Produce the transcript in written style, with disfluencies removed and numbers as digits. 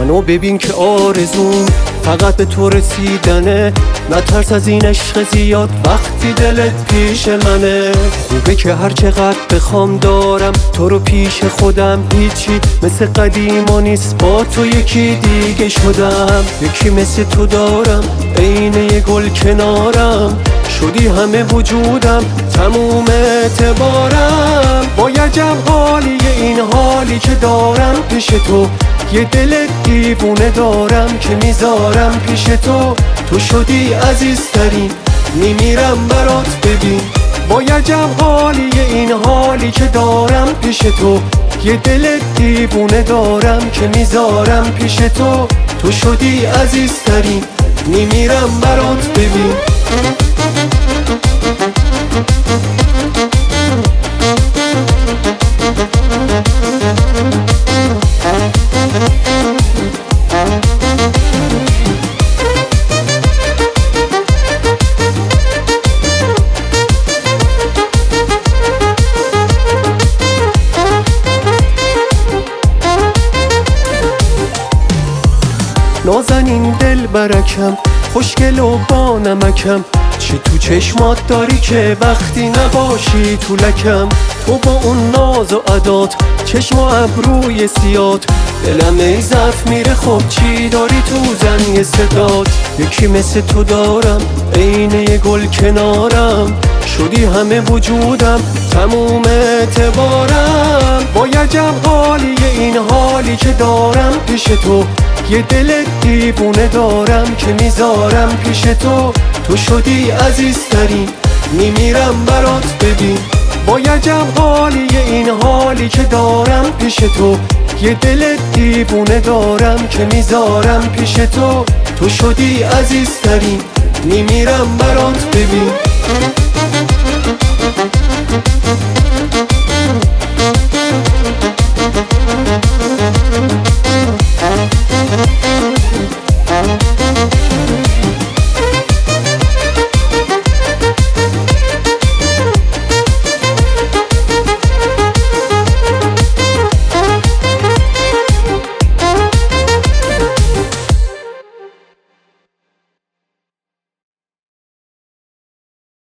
منو ببین که آرزوم فقط به تو رسیدنه، نترس از این عشق زیاد وقتی دلت پیش منه. خوبه که هر چقدر بخوام دارم تو رو پیش خودم، هیچی مثل قدیما نیست، با تو یکی دیگه شدم. یکی مثل تو دارم عین یه گل کنارم، شدی همه وجودم تموم اعتبارم. با یه عجب حالیه این حالی که دارم پیش تو، یه دل دیوونه دارم که میذارم پیش تو. تو شدی عزیزترین، میمیرم برات ببین. با یه عجب حالیه این حالی که دارم پیش تو، یه دل دیوونه دارم که میذارم پیش تو. تو شدی عزیزترین، میمیرم برات ببین. نازنین دل برکم، خوشگل و با نمکم، چی تو چشمات داری که وقتی نباشی تو لکم. تو با اون ناز و عدات، چشم و ابروی سیات، دلم ای ضعف میره. خب چی داری تو زنگ صدات؟ یکی مثل تو دارم عین یه گل کنارم، شدی همه وجودم تموم اعتبارم. با یه عجب حالیه این حالی که دارم پیش تو، یه دل دیوونه دارم که میذارم پیش تو. تو شدی عزیزترین، میمیرم برات ببین. با یه عجب حالیه این حالی که دارم پیش تو، یه دل دیوونه دارم که میذارم پیش تو. تو شدی عزیزترین، میمیرم برات ببین.